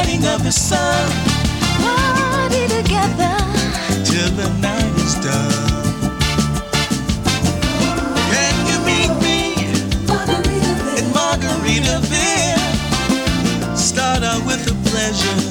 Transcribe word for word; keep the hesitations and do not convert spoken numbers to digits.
setting of the sun. Party together till the night is done. Can you meet me in Margaritaville? Start out with a pleasure